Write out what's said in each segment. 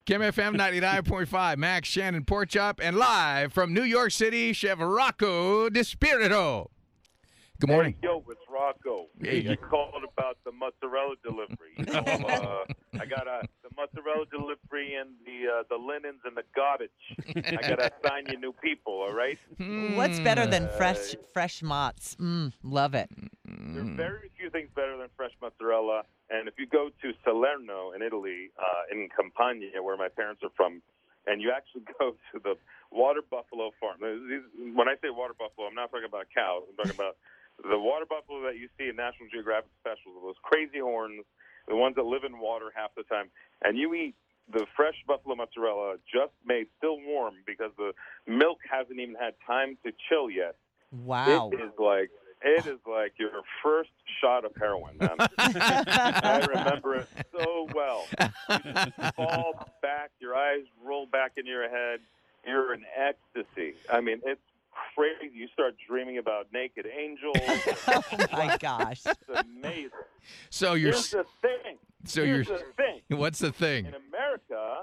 Kim FM 99.5, Max, Shannon, Porchop, and live from New York City, Chef Rocco DiSpirito. Good morning. Hey, yo, it's Rocco. Hey. I called about the mozzarella delivery. I got the mozzarella delivery and the linens and the garbage. I got to assign you new people, all right? What's better than fresh mozz? Love it. There are very few things better than fresh mozzarella. And if you go to Salerno in Italy, in Campania, where my parents are from, and you actually go to the water buffalo farm. When I say water buffalo, I'm not talking about cows. I'm talking about the water buffalo that you see in National Geographic specials, those crazy horns, the ones that live in water half the time. And you eat the fresh buffalo mozzarella just made, still warm, because the milk hasn't even had time to chill yet. Wow. It is like your first shot of heroin, man. I remember it so well. You just fall back, your eyes roll back in your head. You're in ecstasy. I mean, it's crazy. You start dreaming about naked angels. Oh, my gosh. It's amazing. So you're. Here's the thing. Here's the thing. What's the thing? In America,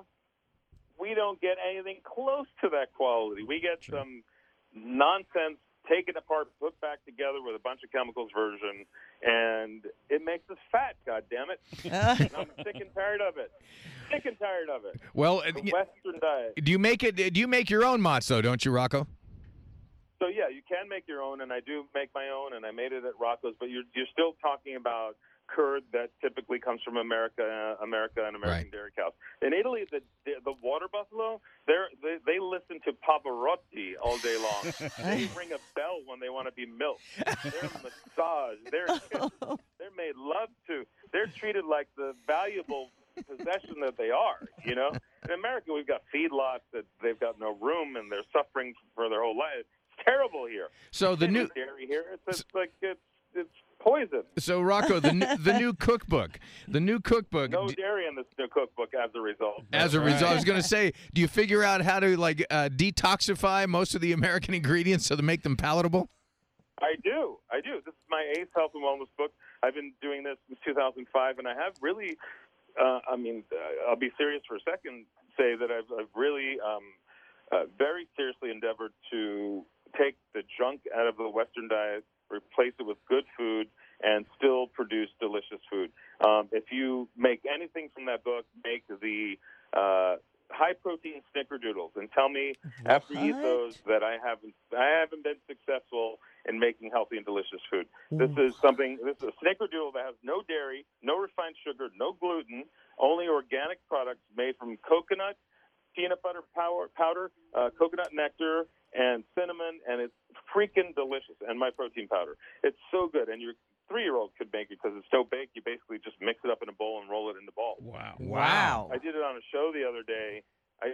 we don't get anything close to that quality. We get some nonsense taken apart, put back together with a bunch of chemicals version, and it makes us fat, goddammit. And I'm sick and tired of it. Sick and tired of it. Well, the Western diet. Do you make your own mozz, though, don't you, Rocco? So, yeah, you can make your own, and I do make my own, and I made it at Rocco's, but you're still talking about curd that typically comes from America and American dairy cows. In Italy, the water buffalo, they listen to Pavarotti all day long. They ring a bell when they want to be milked. They're massaged. They're made love to. They're treated like the valuable possession that they are, you know? In America, we've got feedlots that they've got no room, and they're suffering for their whole life. It's terrible here. So the new dairy here, it's poison. So Rocco, the new cookbook, No dairy in this new cookbook as a result. I was going to say, do you figure out how to detoxify most of the American ingredients so to make them palatable? I do. This is my 8th health and wellness book. I've been doing this since 2005, and I have really. I'll be serious for a second. Say that I've really very seriously endeavored to take the junk out of the Western diet, replace it with good food, and still produce delicious food. If you make anything from that book, make the high-protein snickerdoodles, and tell me after you eat those that I haven't been successful in making healthy and delicious food. This is a snickerdoodle that has no dairy, no refined sugar, no gluten, only organic products made from coconut, peanut butter powder, coconut nectar, and cinnamon, and it's freaking delicious, and my protein powder. It's so good, and your 3-year-old could make it because it's so baked, you basically just mix it up in a bowl and roll it into balls. Wow. I did it on a show the other day.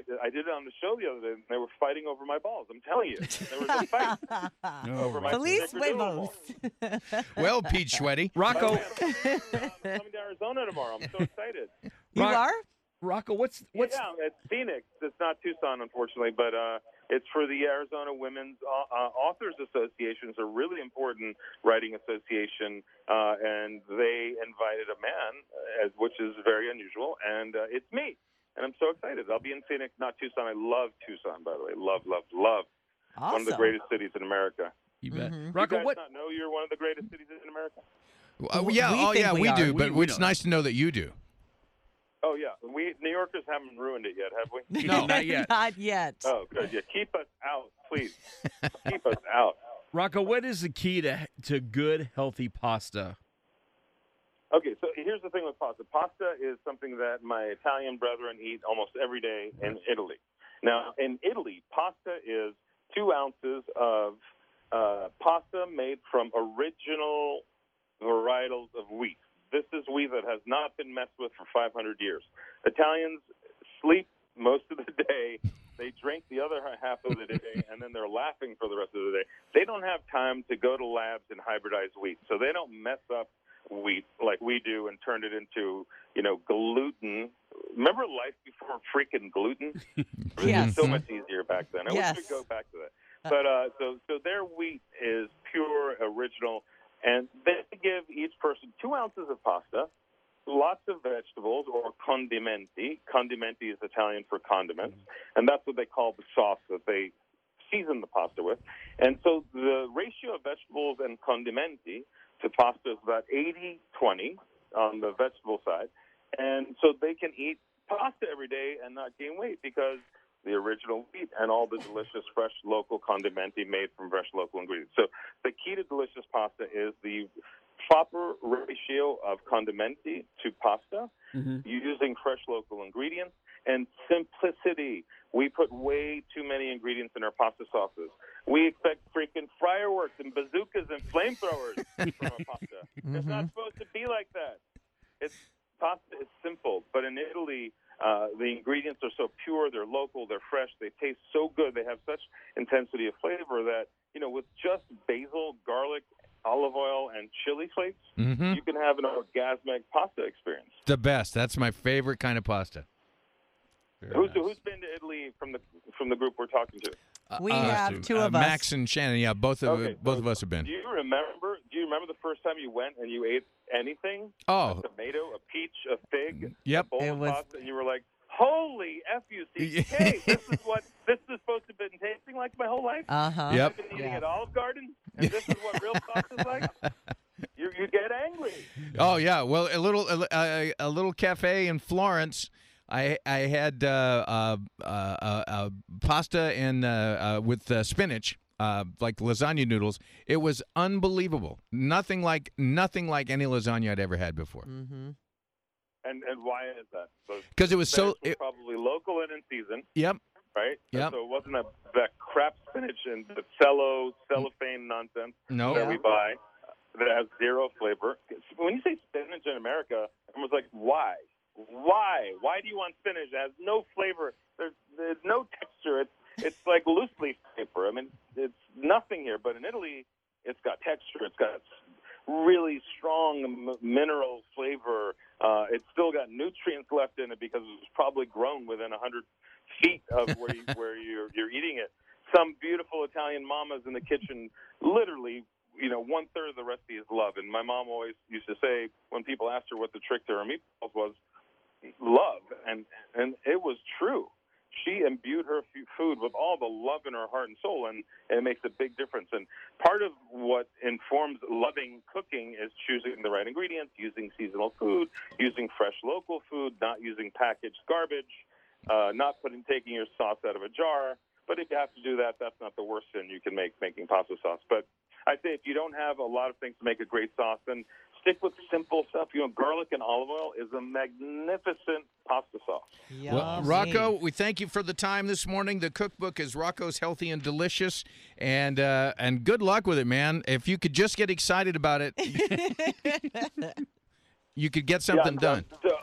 And they were fighting over my balls. I'm telling you. There was a fight over my Feliz balls. huevos. Well, Pete Schweddy. Rocco. I'm coming to Arizona tomorrow. I'm so excited. You are? Rocco, what's Yeah, it's Phoenix. It's not Tucson, unfortunately, but it's for the Arizona Women's Authors Association. It's a really important writing association, and they invited a man, which is very unusual, and it's me. And I'm so excited. I'll be in Phoenix, not Tucson. I love Tucson, by the way. Love, love, love. Awesome. One of the greatest cities in America. You bet. Mm-hmm. Rocco, You guys not know you're one of the greatest cities in America? We do, but We it's don't. nice to know that you do. Oh, yeah. We New Yorkers haven't ruined it yet, have we? No, not yet. Not yet. Oh, good. Yeah, keep us out, please. Keep us out. Rocco, what is the key to good, healthy pasta? Okay, so here's the thing with pasta. Pasta is something that my Italian brethren eat almost every day in Italy. Now, in Italy, pasta is 2 ounces of pasta made from original varietals of wheat. This is wheat that has not been messed with for 500 years. Italians sleep most of the day. They drink the other half of the day, and then they're laughing for the rest of the day. They don't have time to go to labs and hybridize wheat, so they don't mess up wheat like we do and turn it into, gluten. Remember life before freaking gluten? It Yes. was so much easier back then. I Yes. wish we'd go back to that. But so their wheat is pure, original, and they give each person 2 ounces of pasta, lots of vegetables, or condimenti. Condimenti is Italian for condiments, and that's what they call the sauce that they season the pasta with. And so the ratio of vegetables and condimenti to pasta is about 80-20 on the vegetable side. And so they can eat pasta every day and not gain weight because the original wheat and all the delicious, fresh, local condimenti made from fresh, local ingredients. So the key to delicious pasta is the proper ratio of condimenti to pasta, using fresh, local ingredients, and simplicity. We put way too many ingredients in our pasta sauces. We expect freaking fireworks and bazookas and flamethrowers from a pasta. It's not supposed to be like that. Pasta is simple, but in Italy, the ingredients are so pure, they're local, they're fresh, they taste so good, they have such intensity of flavor that, with just basil, garlic, olive oil, and chili flakes, you can have an orgasmic pasta experience. The best. That's my favorite kind of pasta. Who's been to Italy from the group we're talking to? We have two of us. Max and Shannon. Yeah, both of us have been. Do you remember the first time you went and you ate anything? Oh, A tomato, a peach, a fig, yep. a bowl of pasta, and you were like, "Holy F-U-C-K! This is what this is supposed to have been tasting like my whole life." Yep. I've been eating at Olive Garden, and this is what real pasta's like. You get angry. Oh yeah. Well, a little cafe in Florence. I had pasta and with spinach, like lasagna noodles. It was unbelievable. Nothing like any lasagna I'd ever had before. And why is that? Because it was probably local and in season. Yep. Right. Yep. So it wasn't that crap spinach and the cellophane nonsense that we buy that has zero flavor. When you say spinach in America, everyone's like, why? Why do you want spinach? It has no flavor. There's no texture. It's like loose leaf paper. I mean, it's nothing here. But in Italy, it's got texture. It's got really strong mineral flavor. It's still got nutrients left in it because it was probably grown within 100 feet of where you're eating it. Some beautiful Italian mamas in the kitchen, literally. 1/3 of the recipe is love. And my mom always used to say, when people asked her what the trick to her meatballs was, love. And it was true. She imbued her food with all the love in her heart and soul, and it makes a big difference. And part of what informs loving cooking is choosing the right ingredients, using seasonal food, using fresh local food, not using packaged garbage, not taking your sauce out of a jar. But if you have to do that, that's not the worst sin you can make making pasta sauce. But I'd say if you don't have a lot of things to make a great sauce, then stick with simple stuff. Garlic and olive oil is a magnificent pasta sauce. Well, Rocco, we thank you for the time this morning. The cookbook is Rocco's Healthy and Delicious, and good luck with it, man. If you could just get excited about it, you could get something done. So